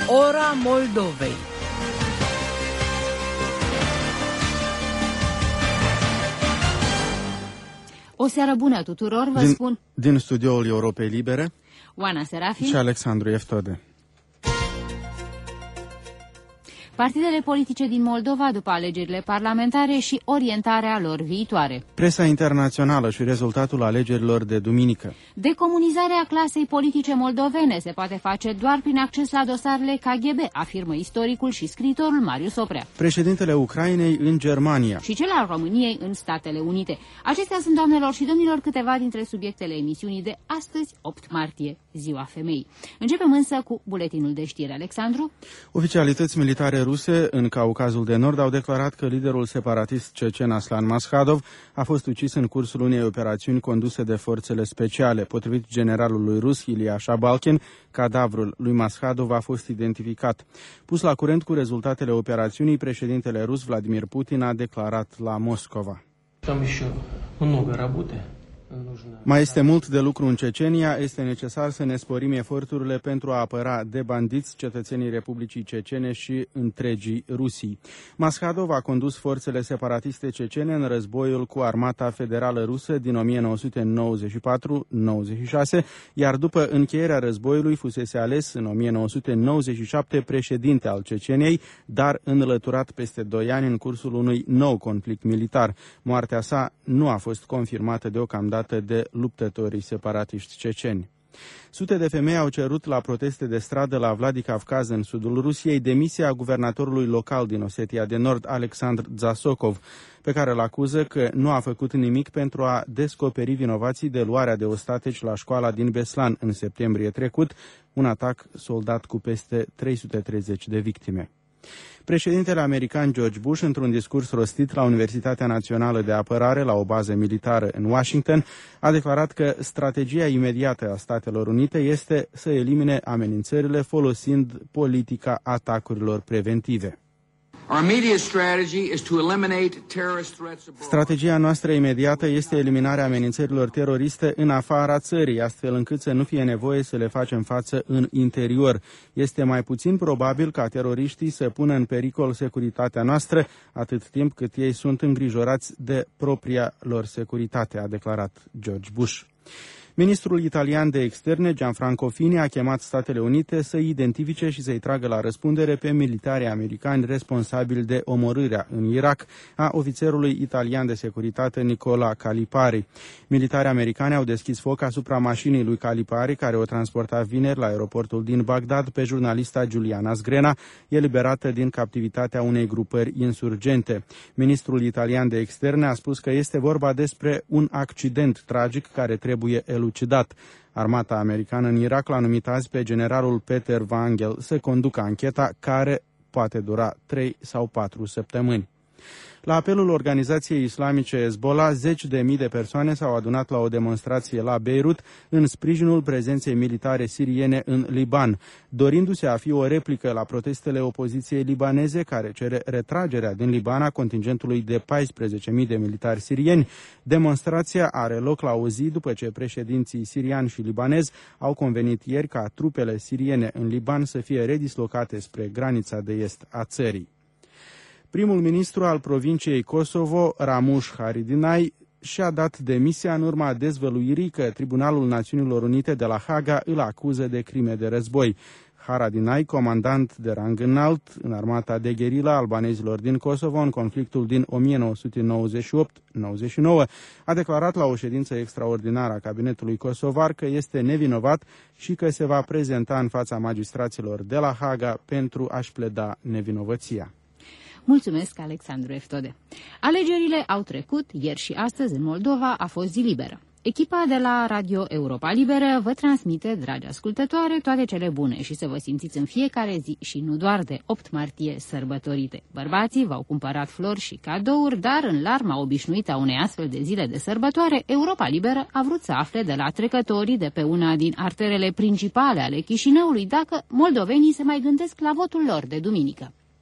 Ora Moldovei. O seară bună tuturor, vă spun din studioul Europei Libere Oana Serafin și Alexandru Eftode. Partidele politice din Moldova după alegerile parlamentare și orientarea lor viitoare. Presa internațională și rezultatul alegerilor de duminică. Decomunizarea clasei politice moldovene se poate face doar prin acces la dosarele KGB, afirmă istoricul și scriitorul Marius Oprea. Președintele Ucrainei în Germania. Și cel al României în Statele Unite. Acestea sunt, doamnelor și domnilor, câteva dintre subiectele emisiunii de astăzi, 8 martie, Ziua Femeii. Începem însă cu buletinul de știri. Alexandru? Oficialități militare ruse în Caucazul de Nord au declarat că liderul separatist cecen Aslan Maskhadov a fost ucis în cursul unei operațiuni conduse de forțele speciale. Potrivit generalului rus Ilia Shabalkin, cadavrul lui Maskhadov a fost identificat. Pus la curent cu rezultatele operațiunii, președintele rus Vladimir Putin a declarat la Moscova: mai este mult de lucru în Cecenia, este necesar să ne sporim eforturile pentru a apăra de bandiți cetățenii Republicii Cecene și întregii Rusii. Maskhadov a condus forțele separatiste cecene în războiul cu armata federală rusă din 1994-96, iar după încheierea războiului fusese ales în 1997 președinte al Ceceniei, dar înlăturat peste 2 ani în cursul unui nou conflict militar. Moartea sa nu a fost confirmată deocamdată de luptătorii separatiști ceceni. Sute de femei au cerut la proteste de stradă la Vladikavkaz, în sudul Rusiei, demisia guvernatorului local din Osetia de Nord, Alexandr Zasokov, pe care îl acuză că nu a făcut nimic pentru a descoperi vinovații de luarea de ostateci la școala din Beslan în septembrie trecut, un atac soldat cu peste 330 de victime. Președintele american George Bush, într-un discurs rostit la Universitatea Națională de Apărare, la o bază militară în Washington, a declarat că strategia imediată a Statelor Unite este să elimine amenințările folosind politica atacurilor preventive. Strategia noastră imediată este eliminarea amenințărilor teroriste în afara țării, astfel încât să nu fie nevoie să le facem față în interior. Este mai puțin probabil ca teroriștii să pună în pericol securitatea noastră atât timp cât ei sunt îngrijorați de propria lor securitate, a declarat George Bush. Ministrul italian de externe, Gianfranco Fini, a chemat Statele Unite să identifice și să-i tragă la răspundere pe militarii americani responsabili de omorârea în Irak a ofițerului italian de securitate Nicola Calipari. Militarii americani au deschis foc asupra mașinii lui Calipari, care o transporta vineri la aeroportul din Bagdad pe jurnalista Giuliana Sgrena, eliberată din captivitatea unei grupări insurgente. Ministrul italian de externe a spus că este vorba despre un accident tragic care trebuie elucidat. Armata americană în Irak l-a numit azi pe generalul Peter Vangel să conducă ancheta, care poate dura 3 sau 4 săptămâni. La apelul organizației islamice Hezbollah, 10.000 de persoane s-au adunat la o demonstrație la Beirut în sprijinul prezenței militare siriene în Liban, dorindu-se a fi o replică la protestele opoziției libaneze care cere retragerea din Liban a contingentului de 14.000 de militari sirieni. Demonstrația are loc la o zi după ce președinții sirian și libanez au convenit ieri ca trupele siriene în Liban să fie redislocate spre granița de est a țării. Primul ministru al provinciei Kosovo, Ramush Haradinaj, și-a dat demisia în urma dezvăluirii că Tribunalul Națiunilor Unite de la Haga îl acuză de crime de război. Haradinaj, comandant de rang înalt în armata de gherilă albanezilor din Kosovo în conflictul din 1998-99, a declarat la o ședință extraordinară a cabinetului kosovar că este nevinovat și că se va prezenta în fața magistraților de la Haga pentru a-și pleda nevinovăția. Mulțumesc, Alexandru Eftode. Alegerile au trecut, ieri și astăzi în Moldova a fost zi liberă. Echipa de la Radio Europa Liberă vă transmite, dragi ascultătoare, toate cele bune și să vă simțiți în fiecare zi și nu doar de 8 martie sărbătorite. Bărbații v-au cumpărat flori și cadouri, dar în larma obișnuită a unei astfel de zile de sărbătoare, Europa Liberă a vrut să afle de la trecătorii de pe una din arterele principale ale Chișinăului dacă moldovenii se mai gândesc la votul lor de duminică.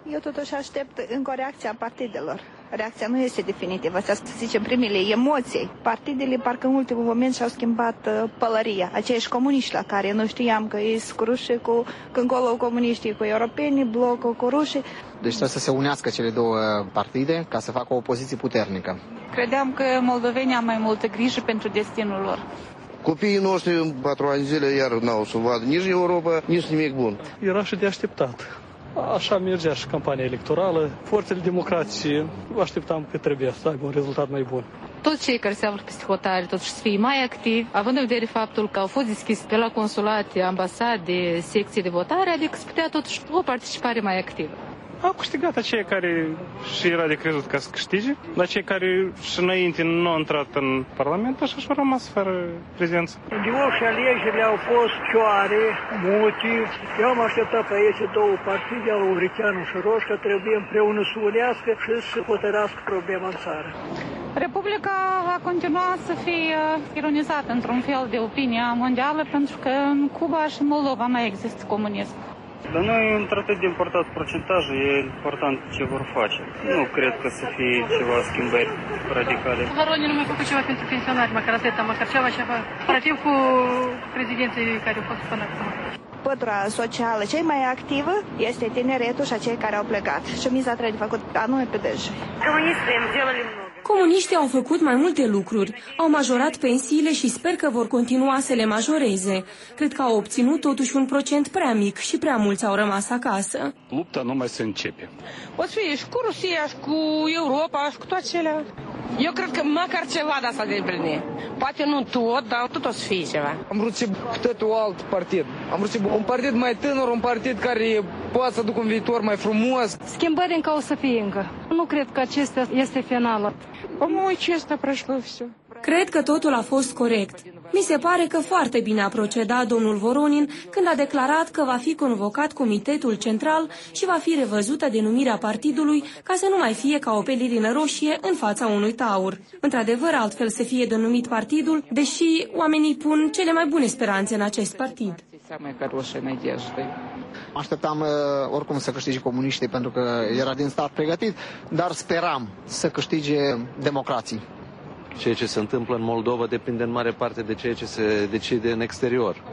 Eu totuși aștept încă o reacție a partidelor. Reacția nu este definitivă, să zicem primele emoții. Partidele parcă în ultimul moment și-au schimbat pălăria. Aceiași comuniști la care nu știam că ei sunt cu rușii, când colo comuniștii cu europenii, blocul cu rușii. Deci trebuie să se unească cele două partide ca să facă o opoziție puternică. Credeam că moldovenii au mai multă grijă pentru destinul lor. Copiii noștri în 4 ani zile iar n-au să vadă nici Europa, nici nimic bun. Era și de așteptat. Așa mergea și campania electorală. Forțele democratice așteptam că trebuie să aibă un rezultat mai bun. Toți cei care se află peste hotare totuși să fie mai activi, având în vedere faptul că au fost deschise pe la consulate, ambasade, secții de votare, adică să putea totuși o participare mai activă. Au câștigat aceia care și era de crezut ca să câștige, dar cei care și înainte nu au intrat în Parlament, așa și-au rămas fără prezență. Și alegerile au fost cioare, multe. Eu am așteptat pe aici două partide, al Uvriteanu și Roșca, trebuie împreună să unească și să hotărească problema în țară. Republica va continua să fie ironizată într-un fel de opinia mondială, pentru că în Cuba și în Moldova mai există comunism. Dar nu e atât de important procentajul, e important ce vor face. Nu cred că să fie ceva schimbări radicale. Voronin nu mai făcut ceva pentru pensionari, măcar atâta, măcar ceva, comparativ cu prezidenții care au fost până acum. Pătura socială cei mai activă este tineretul și cei care au plecat. Și miza trebuie de făcut anume pe dejii. Comuniștii au făcut mai multe lucruri, au majorat pensiile și sper că vor continua să le majoreze. Cred că au obținut totuși un procent prea mic și prea mulți au rămas acasă. Lupta numai se începe. O să fie și cu Rusia, și cu Europa, și cu toate cele. Eu cred că măcar ceva de asta de împlini. Poate nu tot, dar tot o să fie ceva. Am vrut și totul alt partid. Am vrut și un partid mai tânăr, un partid care poate să ducă un viitor mai frumos. Schimbări încă o să fie încă. Nu cred că acesta este finalul. По-моему, честно прошло все. Cred că totul a fost corect. Mi se pare că foarte bine a procedat domnul Voronin când a declarat că va fi convocat Comitetul Central și va fi revăzută denumirea partidului ca să nu mai fie ca o pelerină roșie în fața unui taur. Într-adevăr, altfel să fie denumit partidul, deși oamenii pun cele mai bune speranțe în acest partid. Așteptam oricum să câștige comuniștii pentru că era din start pregătit, dar speram să câștige democrații. Ceea ce se întâmplă în Moldova depinde în mare parte de ceea ce se decide în exterior.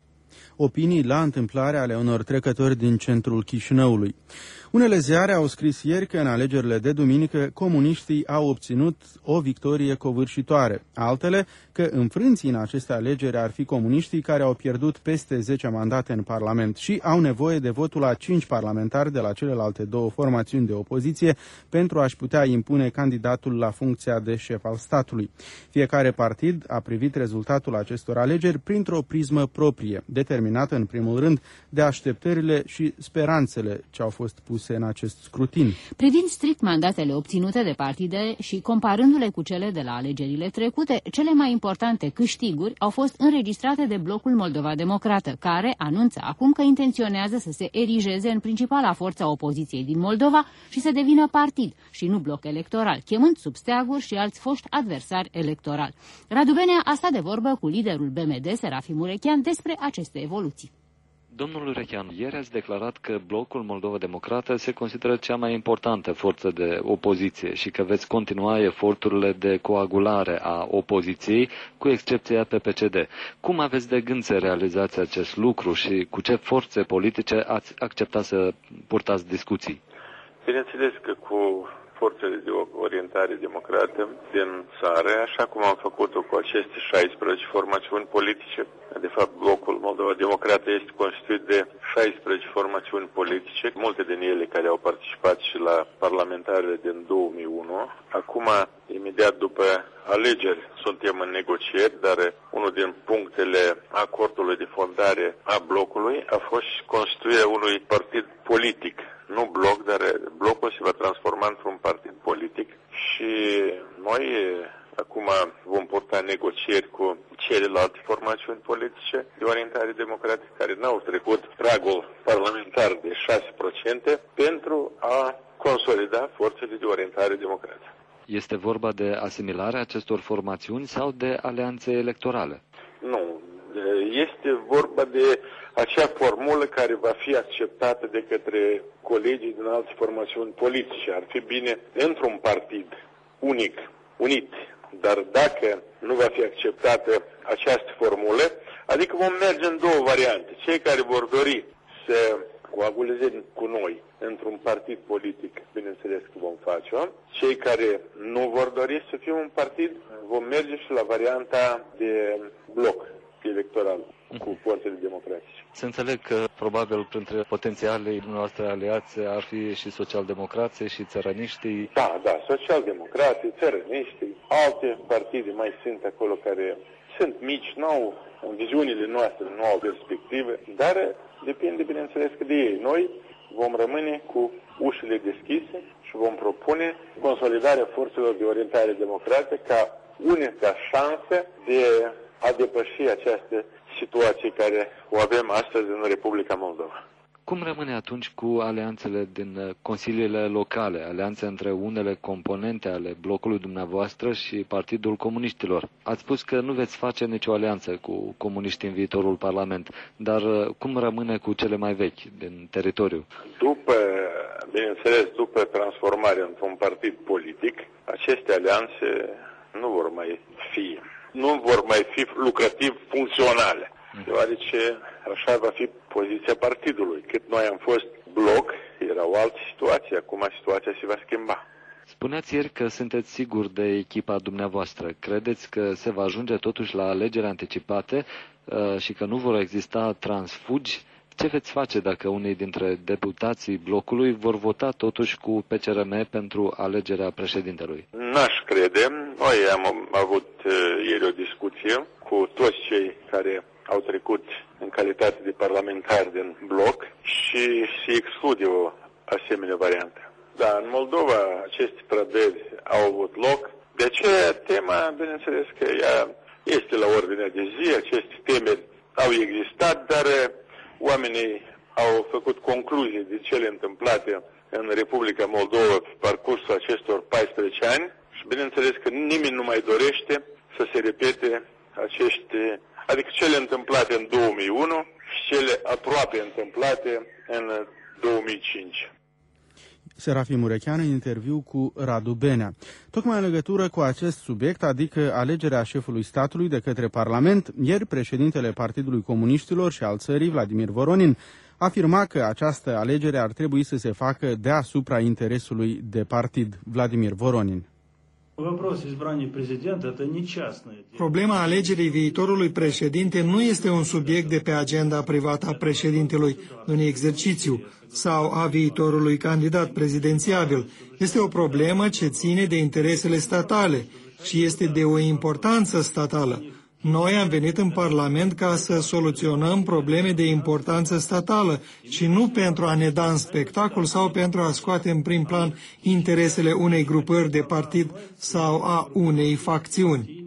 Opinii la întâmplare ale unor trecători din centrul Chișinăului. Unele ziare au scris ieri că în alegerile de duminică comuniștii au obținut o victorie covârșitoare. Altele că înfrânții în aceste alegeri ar fi comuniștii care au pierdut peste 10 mandate în Parlament și au nevoie de votul a 5 parlamentari de la celelalte două formațiuni de opoziție pentru a-și putea impune candidatul la funcția de șef al statului. Fiecare partid a privit rezultatul acestor alegeri printr-o prismă proprie, determinată în primul rând de așteptările și speranțele ce au fost puse în acest scrutin. Privind strict mandatele obținute de partide și comparându-le cu cele de la alegerile trecute, cele mai importante câștiguri au fost înregistrate de Blocul Moldova Democrată, care anunță acum că intenționează să se erigeze în principala forță a opoziției din Moldova și să devină partid și nu bloc electoral, chemând sub steaguri și alți foști adversari electorali. Radu Benea a stat de vorbă cu liderul BMD, Serafim Urechean, despre aceste evoluții. Domnul Urechean, ieri ați declarat că Blocul Moldova Democrată se consideră cea mai importantă forță de opoziție și că veți continua eforturile de coagulare a opoziției, cu excepția PPCD. Cum aveți de gând să realizați acest lucru și cu ce forțe politice ați acceptat să purtați discuții? Bineînțeles că cu forțele de orientare democrată din țară, așa cum am făcut-o cu aceste 16 formațiuni politice. De fapt, Blocul Moldova Democrată este constituit de 16 formațiuni politice, multe din ele care au participat și la parlamentarele din 2001. Acum, imediat după alegeri, suntem în negocieri, dar unul din punctele acordului de fondare a blocului a fost constituirea unui partid politic. Nu bloc, dar blocul se va transforma într-un partid politic și noi acum vom purta negocieri cu celelalte formațiuni politice de orientare democratică care n-au trecut pragul parlamentar de 6% pentru a consolida forțele de orientare democratică. Este vorba de asimilarea acestor formațiuni sau de alianțe electorale? Nu. Este vorba de acea formulă care va fi acceptată de către colegii din alte formațiuni politice. Ar fi bine într-un partid unit, dar dacă nu va fi acceptată această formulă, adică vom merge în două variante. Cei care vor dori să coaguleze cu noi într-un partid politic, bineînțeles că vom face-o. Cei care nu vor dori să fie un partid, vom merge și la varianta de bloc electoral cu forțele democratice. Se înțeleg că probabil printre potențialii noastre aliați ar fi și socialdemocrații și țărăniștii. Da, socialdemocrații, țărăniștii, alte partide mai sunt acolo care sunt mici, nu au în viziunile noastre, nu au perspective, dar depinde, bineînțeles, că de ei. Noi vom rămâne cu ușile deschise și vom propune consolidarea forțelor de orientare democrată ca unica șansă de a depăși această situație care o avem astăzi în Republica Moldova. Cum rămâne atunci cu alianțele din consiliile locale, alianțe între unele componente ale blocului dumneavoastră și Partidul Comuniștilor? Ați spus că nu veți face nicio alianță cu comuniștii în viitorul Parlament, dar cum rămâne cu cele mai vechi din teritoriu? După transformarea într-un partid politic, aceste alianțe nu vor mai fi lucrativ funcționale, deoarece așa va fi poziția partidului. Cât noi am fost bloc, era o altă situație, acum situația se va schimba. Spuneați ieri că sunteți siguri de echipa dumneavoastră. Credeți că se va ajunge totuși la alegeri anticipate și că nu vor exista transfugi? Ce veți face dacă unii dintre deputații blocului vor vota totuși cu PCRM pentru alegerea președintelui? N-aș crede. Noi am avut ieri o discuție cu toți cei care au trecut în calitate de parlamentari din bloc și se exclude o asemenea variantă. Da, în Moldova aceste trădări au avut loc. De aceea tema, bineînțeles că ea este la ordinea de zi, aceste temeri au existat, dar oamenii au făcut concluzii de cele întâmplate în Republica Moldova pe parcursul acestor 14 ani și bineînțeles că nimeni nu mai dorește să se repete adică cele întâmplate în 2001 și cele aproape întâmplate în 2005. Serafim Urechean în interviu cu Radu Benea. Tocmai în legătură cu acest subiect, adică alegerea șefului statului de către Parlament, ieri președintele Partidului Comuniștilor și al țării, Vladimir Voronin, afirma că această alegere ar trebui să se facă deasupra interesului de partid. Vladimir Voronin. Problema alegerii viitorului președinte nu este un subiect de pe agenda privată a președintelui în exercițiu sau a viitorului candidat prezidențiabil. Este o problemă ce ține de interesele statale și este de o importanță statală. Noi am venit în Parlament ca să soluționăm probleme de importanță statală și nu pentru a ne da în spectacol sau pentru a scoate în prim plan interesele unei grupări de partid sau a unei facțiuni.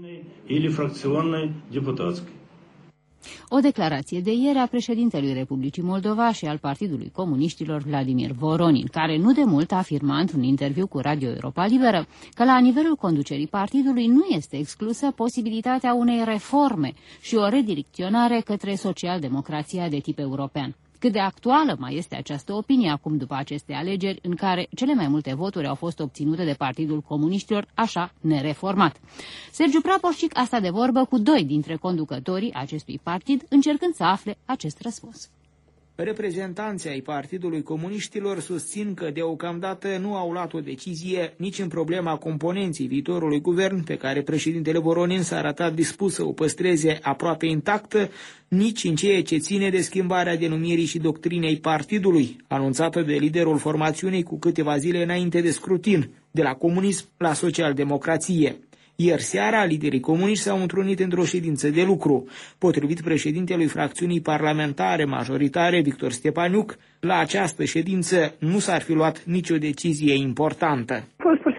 O declarație de ieri a președintelui Republicii Moldova și al Partidului Comuniștilor Vladimir Voronin, care nu de mult a afirmat într-un interviu cu Radio Europa Liberă că la nivelul conducerii partidului nu este exclusă posibilitatea unei reforme și o redirecționare către socialdemocrația de tip european. Cât de actuală mai este această opinie acum după aceste alegeri în care cele mai multe voturi au fost obținute de Partidul Comuniștilor, așa nereformat. Sergiu Praporcic a stat de vorbă cu doi dintre conducătorii acestui partid, încercând să afle acest răspuns. Reprezentanții ai Partidului Comuniștilor susțin că deocamdată nu au luat o decizie nici în problema componenței viitorului guvern, pe care președintele Voronin s-a arătat dispus să o păstreze aproape intactă, nici în ceea ce ține de schimbarea denumirii și doctrinei partidului, anunțată de liderul formațiunii cu câteva zile înainte de scrutin, de la comunism la socialdemocrație. Ieri seara, liderii comuniști s-au întrunit într-o ședință de lucru. Potrivit președintelui fracțiunii parlamentare majoritare, Victor Stepaniuc, la această ședință nu s-ar fi luat nicio decizie importantă. A fost pur și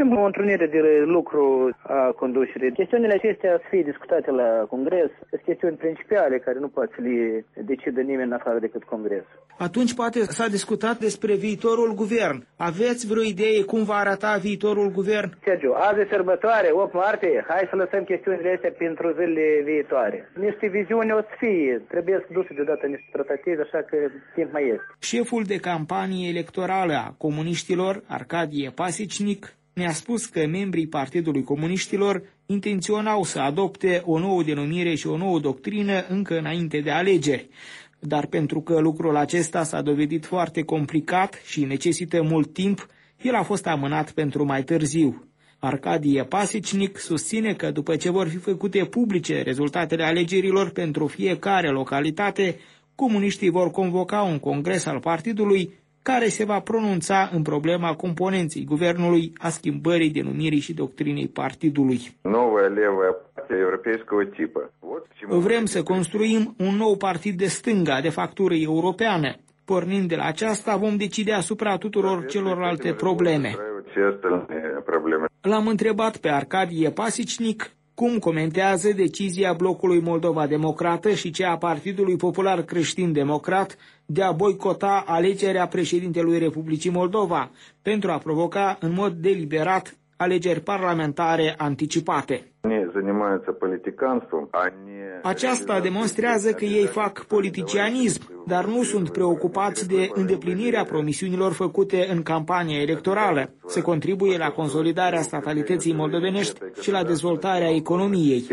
facem o întrunire de lucru a conducerii. Chestiunile acestea să fie discutate la Congres. Sunt chestiuni principiale care nu poate să le decidă nimeni în afară decât Congresul. Atunci poate s-a discutat despre viitorul guvern. Aveți vreo idee cum va arăta viitorul guvern? Sergiu, azi e sărbătoare, 8 martie. Hai să lăsăm chestiunile astea pentru zilele viitoare. Niște viziuni o să fie. Trebuie să duce deodată niște tratative, așa că timp mai este. Șeful de campanie electorală a comuniștilor, Arcadie Pasicnic, ne-a spus că membrii Partidului Comuniștilor intenționau să adopte o nouă denumire și o nouă doctrină încă înainte de alegeri. Dar pentru că lucrul acesta s-a dovedit foarte complicat și necesită mult timp, el a fost amânat pentru mai târziu. Arcadie Pasicnic susține că după ce vor fi făcute publice rezultatele alegerilor pentru fiecare localitate, comuniștii vor convoca un congres al partidului care se va pronunța în problema componenței guvernului, a schimbării denumirii și doctrinei partidului. Vrem să construim un nou partid de stânga, de factură europeană. Pornind de la aceasta, vom decide asupra tuturor celorlalte probleme. L-am întrebat pe Arcadie Pasicnic cum comentează decizia blocului Moldova Democrată și cea a Partidului Popular Creștin Democrat de a boicota alegerea președintelui Republicii Moldova pentru a provoca în mod deliberat alegeri parlamentare anticipate. Aceasta demonstrează că ei fac politicianism, dar nu sunt preocupați de îndeplinirea promisiunilor făcute în campania electorală, să contribuie la consolidarea statalității moldovenești și la dezvoltarea economiei.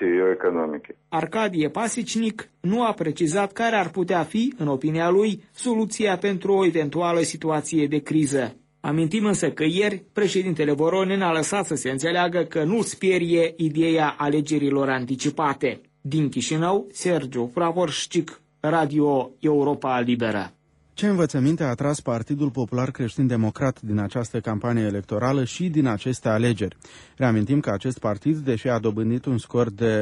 Arcadie Pasicnic nu a precizat care ar putea fi, în opinia lui, soluția pentru o eventuală situație de criză. Amintim însă că ieri președintele Voronin a lăsat să se înțeleagă că nu sperie ideea alegerilor anticipate. Din Chișinău, Sergiu Pravorșcic, Radio Europa Liberă. Ce învățăminte a tras Partidul Popular Creștin Democrat din această campanie electorală și din aceste alegeri? Reamintim că acest partid, deși a dobândit un scor de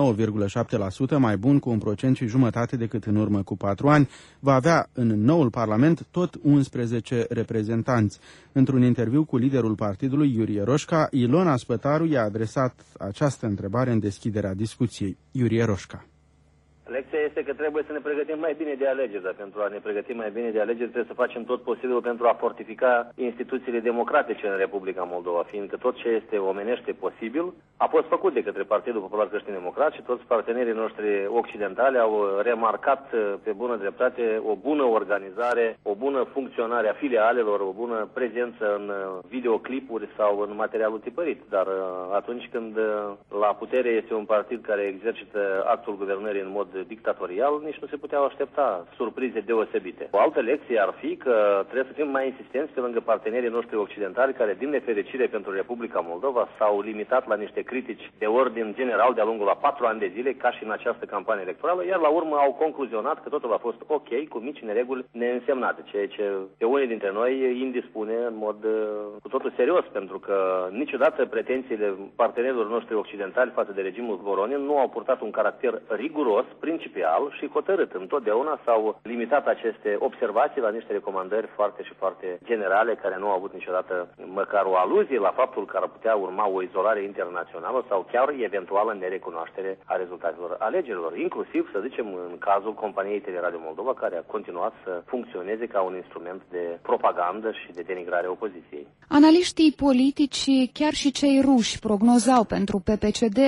9,7%, mai bun cu 1,5% decât în urmă cu 4 ani, va avea în noul Parlament tot 11 reprezentanți. Într-un interviu cu liderul partidului, Iurie Roșca, Ilona Spătaru i-a adresat această întrebare în deschiderea discuției. Iurie Roșca. Lecția este că trebuie să ne pregătim mai bine de alegeri, dar pentru a ne pregăti mai bine de alegeri trebuie să facem tot posibilul pentru a fortifica instituțiile democratice în Republica Moldova, fiindcă tot ce este omenește posibil a fost făcut de către Partidul Popular Creștin Democrat și toți partenerii noștri occidentali au remarcat pe bună dreptate o bună organizare, o bună funcționare a filialelor, o bună prezență în videoclipuri sau în materialul tipărit, dar atunci când la putere este un partid care exercită actul guvernării în mod dictatorial, nici nu se puteau aștepta surprize deosebite. O altă lecție ar fi că trebuie să fim mai insistenți pe lângă partenerii noștri occidentali care, din nefericire pentru Republica Moldova, s-au limitat la niște critici de ordin general de-a lungul a 4 ani de zile, ca și în această campanie electorală, iar la urmă au concluzionat că totul a fost ok, cu mici nereguli neînsemnate, ceea ce pe unii dintre noi indispune în mod cu totul serios, pentru că niciodată pretențiile partenerilor noștri occidentali față de regimul Voronin nu au purtat un caracter riguros, principial și hotărât. Întotdeauna s-au limitat aceste observații la niște recomandări foarte și foarte generale, care nu au avut niciodată măcar o aluzie la faptul că ar putea urma o izolare internațională sau chiar eventuală nerecunoaștere a rezultatelor alegerilor, inclusiv, să zicem, în cazul companiei Teleradio Moldova, care a continuat să funcționeze ca un instrument de propagandă și de denigrare a opoziției. Analiștii politici, chiar și cei ruși, prognozau pentru PPCD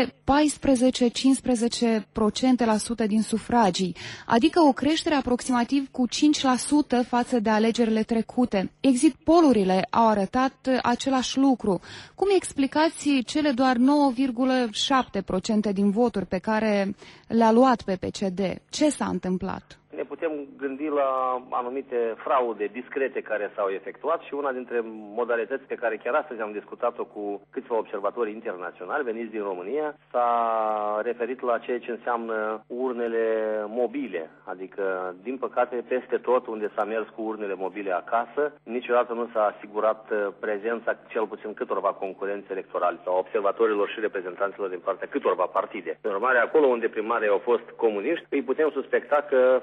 14-15% din sufragii, adică o creștere aproximativ cu 5% față de alegerile trecute. Exit polurile au arătat același lucru. Cum explicați cele doar 9,7% din voturi pe care le-a luat PPCD? Ce s-a întâmplat? Ne putem gândi la anumite fraude discrete care s-au efectuat și una dintre modalități pe care chiar astăzi am discutat-o cu câțiva observatori internaționali veniți din România s-a referit la ceea ce înseamnă urnele mobile, adică, din păcate, peste tot unde s-a mers cu urnele mobile acasă, niciodată nu s-a asigurat prezența cel puțin câtorva concurenți electorali sau observatorilor și reprezentanților din partea câtorva partide. În urmare, acolo unde primarii au fost comuniști, îi putem suspecta că falsificarea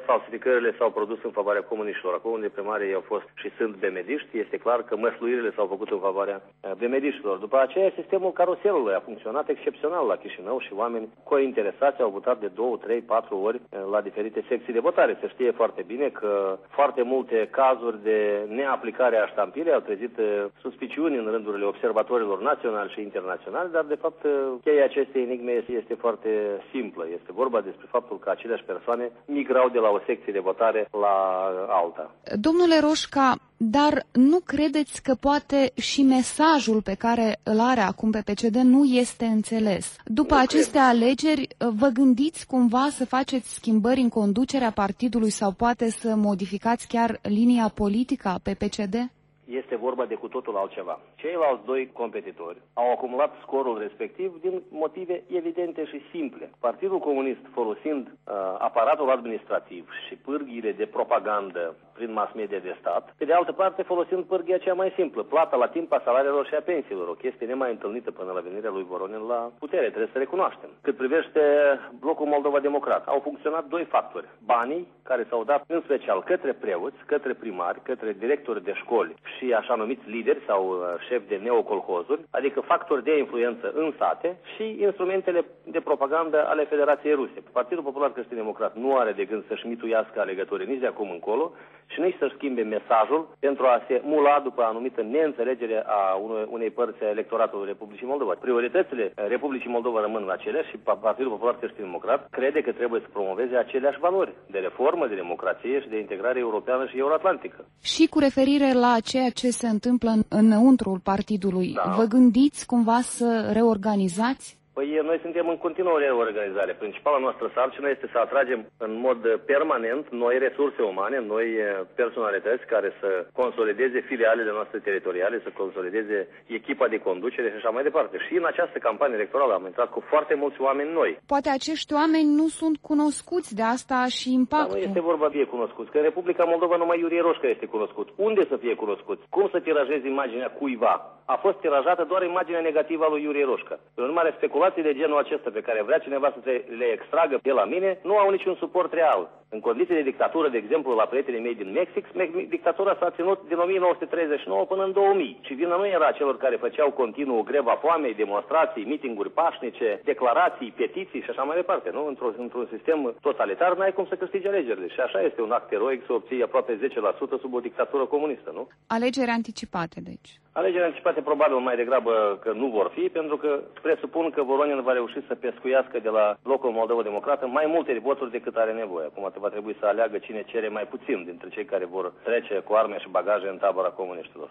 modificările s-au produs în favoarea comuniștilor. Acolo unde primarii au fost și sunt bemediști, este clar că măsluirile s-au făcut în favoarea bemediștilor. După aceea, sistemul caroselului a funcționat excepțional la Chișinău și oameni cointeresați au votat de 2, 3, 4 ori la diferite secții de votare. Se știe foarte bine că foarte multe cazuri de neaplicare a ștampirii au trezit suspiciuni în rândurile observatorilor naționali și internaționali, dar de fapt cheia acestei enigme este foarte simplă. Este vorba despre faptul că aceleași persoane migrau de la o secție de votare la alta. Domnule Roșca, dar nu credeți că poate și mesajul pe care îl are acum PPCD nu este înțeles? După aceste alegeri, vă gândiți cumva să faceți schimbări în conducerea partidului sau poate să modificați chiar linia politică a PPCD? Este vorba de cu totul altceva. Ceilalți doi competitori au acumulat scorul respectiv din motive evidente și simple. Partidul Comunist, folosind aparatul administrativ și pârghiile de propagandă prin mass media de stat, pe de altă parte folosind pârghia cea mai simplă, plata la timp a salariilor și a pensiilor, o chestie nemai întâlnită până la venirea lui Voronin la putere, trebuie să recunoaștem. Cât privește blocul Moldova Democrat, au funcționat doi factori. Banii, care s-au dat în special către preoți, către primari, către directori de școli și așa numiți lideri sau șefi de neocolhozuri, adică factori de influență în sate și instrumentele de propagandă ale Federației Ruse. Partidul Popular Creștin-Democrat nu are de gând să-și mituiască alegătorii nici de acum încolo și nici să-și schimbe mesajul pentru a se mula după anumită neînțelegere a unei părți a electoratului Republicii Moldova. Prioritățile Republicii Moldova rămân aceleași și Partidul Popular Creștin-Democrat crede că trebuie să promoveze aceleași valori de reformă, de democrație și de integrare europeană și euroatlantică. Și cu referire la ceea ce se întâmplă înăuntrul partidului, vă gândiți cumva să reorganizați? Păi noi suntem în continuă reorganizare. Principala noastră sarcină este să atragem în mod permanent noi resurse umane, noi personalități care să consolideze filialele noastre teritoriale, să consolideze echipa de conducere și așa mai departe. Și în această campanie electorală am intrat cu foarte mulți oameni noi. Poate acești oameni nu sunt cunoscuți, de asta și impactul. Dar nu este vorba de fie cunoscuți, că în Republica Moldova numai Iurie Roșca este cunoscut. Unde să fie cunoscut? Cum să tirajezi imaginea cuiva? A fost tirajată doar imaginea negativă a lui Iurie Roșca. În urmare, speculații de genul acesta pe care vrea cineva să le extragă de la mine nu au niciun suport real. În condiții de dictatură, de exemplu, la prietenii mei din Mexic, dictatura s-a ținut din 1939 până în 2000 și vina nu era celor care făceau continuu greva foamei, demonstrații, mitinguri pașnice, declarații, petiții și așa mai departe. Nu? Într-un sistem totalitar n-ai cum să câștigi alegerile și așa este un act eroic să obții aproape 10% sub o dictatură comunistă, nu? Alegeri anticipate, deci. Alegeri anticipate probabil mai degrabă că nu vor fi, pentru că presupun că Voronin va reuși să pescuiască de la blocul Moldova Democrată mai multe voturi decât are nevoie. Acum va trebui să aleagă cine cere mai puțin dintre cei care vor trece cu arme și bagaje în tabăra comuniștilor.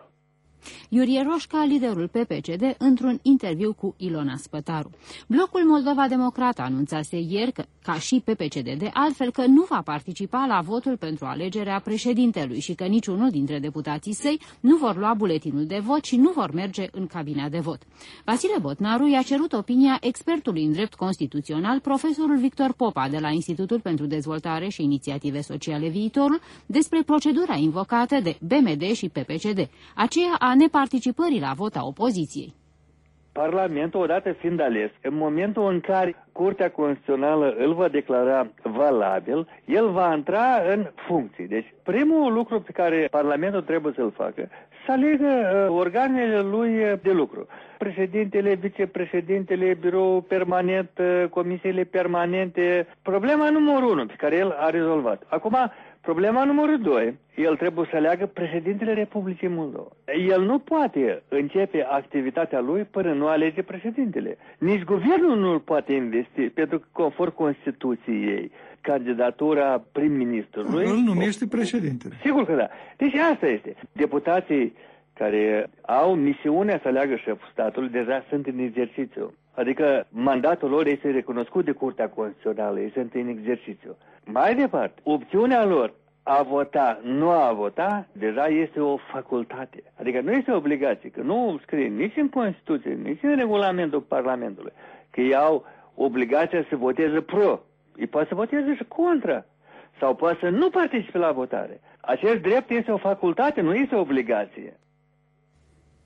Iurie Roșca, liderul PPCD, într-un interviu cu Ilona Spătaru. Blocul Moldova Democrat anunțase ieri, ca și PPCD de altfel, că nu va participa la votul pentru alegerea președintelui și că niciunul dintre deputații săi nu vor lua buletinul de vot și nu vor merge în cabina de vot. Vasile Botnaru i-a cerut opinia expertului în drept constituțional, profesorul Victor Popa, de la Institutul pentru Dezvoltare și Inițiative Sociale Viitorul, despre procedura invocată de BMD și PPCD, aceea a neparticipării la vot a opoziției. Parlamentul, odată fiind ales, în momentul în care Curtea Constituțională îl va declara valabil, el va intra în funcții. Deci, primul lucru pe care Parlamentul trebuie să-l facă, să alegă organele lui de lucru. Președintele, vicepreședintele, birou permanent, comisiile permanente. Problema numărul 1 pe care el a rezolvat. Acum, problema numărul 2, el trebuie să aleagă președintele Republicii Moldova. El nu poate începe activitatea lui până nu alege președintele. Nici guvernul nu îl poate investi, pentru că conform Constituției, candidatura prim-ministrului... Îl numește președintele. Sigur că da. Deci asta este. Deputații care au misiunea să aleagă șeful statului deja sunt în exercițiu. Adică mandatul lor este recunoscut de Curtea Constituțională, ei sunt în exercițiu. Mai departe, opțiunea lor a vota, nu a vota, deja este o facultate. Adică nu este o obligație, că nu scrie nici în Constituție, nici în regulamentul Parlamentului, că ei au obligația să voteze pro. Ei poate să voteze și contra. Sau poate să nu participe la votare. Acest drept este o facultate, nu este o obligație.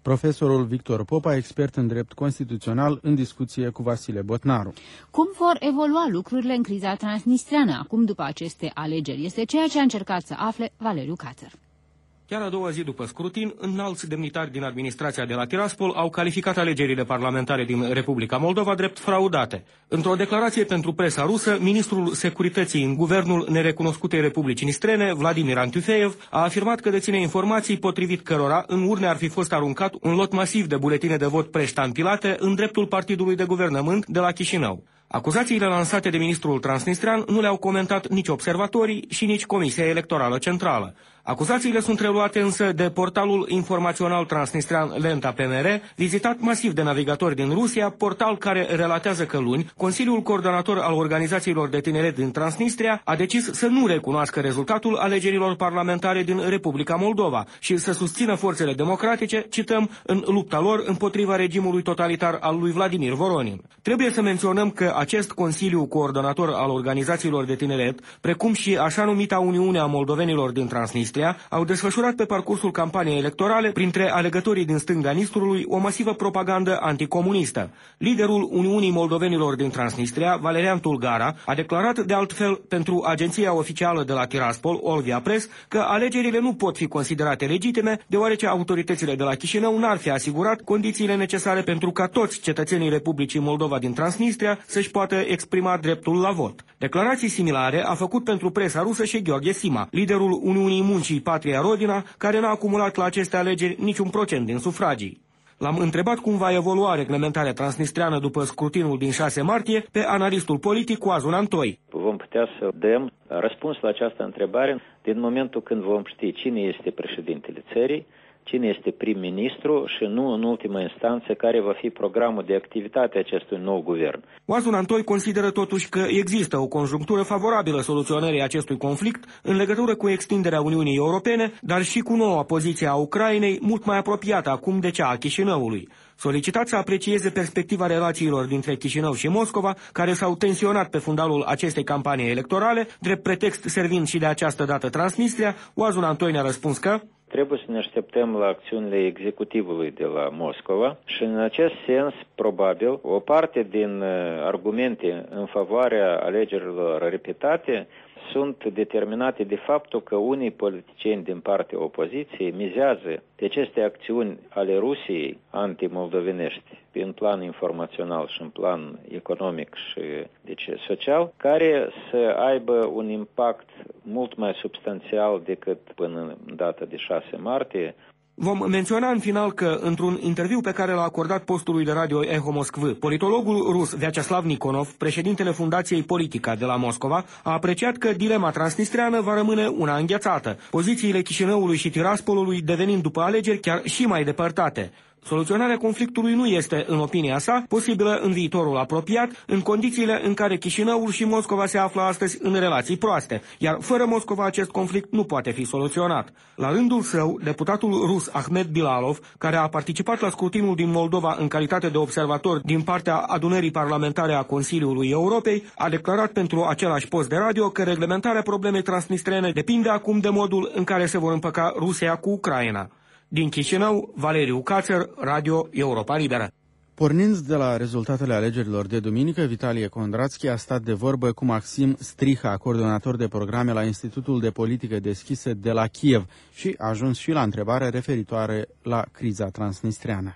Profesorul Victor Popa, expert în drept constituțional, în discuție cu Vasile Botnaru. Cum vor evolua lucrurile în criza transnistreană acum după aceste alegeri? Este ceea ce a încercat să afle Valeriu Cațăr. Chiar a doua zi după scrutin, înalți demnitari din administrația de la Tiraspol au calificat alegerile parlamentare din Republica Moldova drept fraudate. Într-o declarație pentru presa rusă, ministrul securității în guvernul nerecunoscutei Republicii Nistrene, Vladimir Antufeev, a afirmat că deține informații potrivit cărora în urne ar fi fost aruncat un lot masiv de buletine de vot preștampilate în dreptul partidului de guvernământ de la Chișinău. Acuzațiile lansate de ministrul transnistrean nu le-au comentat nici observatorii și nici Comisia Electorală Centrală. Acuzațiile sunt reluate însă de portalul informațional transnistrean Lenta PMR, vizitat masiv de navigatori din Rusia, portal care relatează că luni, Consiliul Coordonator al Organizațiilor de Tineret din Transnistria a decis să nu recunoască rezultatul alegerilor parlamentare din Republica Moldova și să susțină forțele democratice, cităm, în lupta lor împotriva regimului totalitar al lui Vladimir Voronin. Trebuie să menționăm că acest Consiliu Coordonator al Organizațiilor de Tineret, precum și așa numita Uniune a Moldovenilor din Transnistria, au desfășurat pe parcursul campaniei electorale, printre alegătorii din stânga Nistrului, o masivă propagandă anticomunistă. Liderul Uniunii Moldovenilor din Transnistria, Valerian Tulgara, a declarat de altfel pentru agenția oficială de la Tiraspol, Olvia Press, că alegerile nu pot fi considerate legitime, deoarece autoritățile de la Chișinău n-ar fi asigurat condițiile necesare pentru ca toți cetățenii Republicii Moldova din Transnistria să-și poată exprima dreptul la vot. Declarații similare a făcut pentru presa rusă și Gheorghe Sima, liderul Uniunii Muncii Patria Rodina, care n-a acumulat la aceste alegeri niciun procent din sufragii. L-am întrebat cum va evolua reglementarea transnistreană după scrutinul din 6 martie pe analistul politic Oazun Antoi. Vom putea să dăm răspuns la această întrebare din momentul când vom ști cine este președintele țării, cine este prim-ministru și nu în ultima instanță care va fi programul de activitate a acestui nou guvern. Oazun Antoi consideră totuși că există o conjunctură favorabilă soluționării acestui conflict în legătură cu extinderea Uniunii Europene, dar și cu noua poziție a Ucrainei, mult mai apropiată acum de cea a Chișinăului. Solicitat să aprecieze perspectiva relațiilor dintre Chișinău și Moscova, care s-au tensionat pe fundalul acestei campanii electorale, drept pretext servind și de această dată Transnistria, Oazun Antoi ne-a răspuns că trebuie să ne așteptăm la acțiunile executivului de la Moscova și în acest sens, probabil, o parte din argumente în favoarea alegerilor repetate sunt determinate de faptul că unii politicieni din partea opoziției mizează de aceste acțiuni ale Rusiei antimoldovenești în plan informațional și în plan economic și social, care să aibă un impact mult mai substanțial decât până în data de 6 martie. Vom menționa în final că, într-un interviu pe care l-a acordat postului de radio Eho Moskvă, politologul rus Vyacheslav Nikonov, președintele Fundației Politica de la Moscova, a apreciat că dilema transnistreană va rămâne una înghețată, pozițiile Chișinăului și Tiraspolului devenind după alegeri chiar și mai depărtate. Soluționarea conflictului nu este, în opinia sa, posibilă în viitorul apropiat, în condițiile în care Chișinăul și Moscova se află astăzi în relații proaste, iar fără Moscova acest conflict nu poate fi soluționat. La rândul său, deputatul rus Ahmed Bilalov, care a participat la scrutinul din Moldova în calitate de observator din partea adunării parlamentare a Consiliului Europei, a declarat pentru același post de radio că reglementarea problemei transnistrene depinde acum de modul în care se vor împăca Rusia cu Ucraina. Din Chișinău, Valeriu Cațăr, Radio Europa Liberă. Pornind de la rezultatele alegerilor de duminică, Vitalie Kondrațchi a stat de vorbă cu Maxim Striha, coordonator de programe la Institutul de Politică Deschisă de la Kiev, și a ajuns și la întrebarea referitoare la criza transnistreană.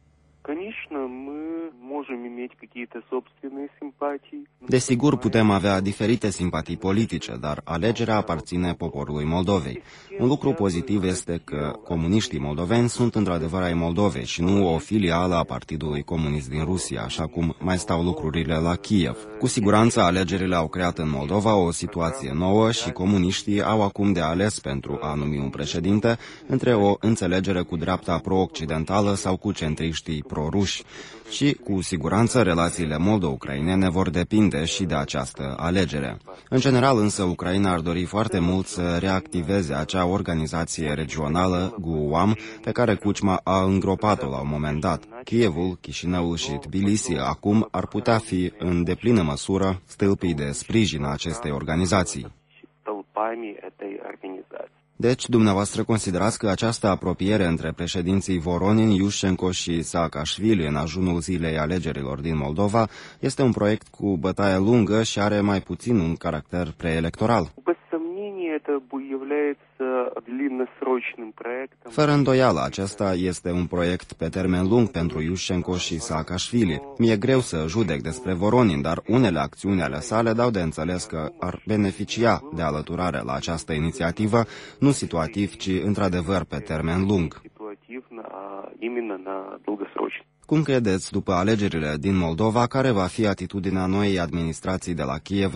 Desigur, putem avea diferite simpatii politice, dar alegerea aparține poporului Moldovei. Un lucru pozitiv este că comuniștii moldoveni sunt într-adevăr ai Moldovei și nu o filială a Partidului Comunist din Rusia, așa cum mai stau lucrurile la Kiev. Cu siguranță, alegerile au creat în Moldova o situație nouă și comuniștii au acum de ales pentru a numi un președinte între o înțelegere cu dreapta pro-occidentală sau cu centriștii pro-ruși. Și, cu siguranță, relațiile moldo-ucrainene vor depinde și de această alegere. În general, însă, Ucraina ar dori foarte mult să reactiveze acea organizație regională, GUAM, pe care Kuchma a îngropat-o la un moment dat. Kievul, Chișinăul și Tbilisi acum ar putea fi în deplină măsură stâlpii de sprijin a acestei organizații. Deci, dumneavoastră considerați că această apropiere între președinții Voronin, Iușenko și Saakashvili în ajunul zilei alegerilor din Moldova este un proiect cu bătaie lungă și are mai puțin un caracter preelectoral? Fără îndoială, acesta este un proiect pe termen lung pentru Iușenko și Saakashvili. Mi-e greu să judec despre Voronin, dar unele acțiuni ale sale dau de înțeles că ar beneficia de alăturare la această inițiativă, nu situativ, ci într-adevăr pe termen lung. Cum credeți, după alegerile din Moldova, care va fi atitudinea noii administrații de la Kiev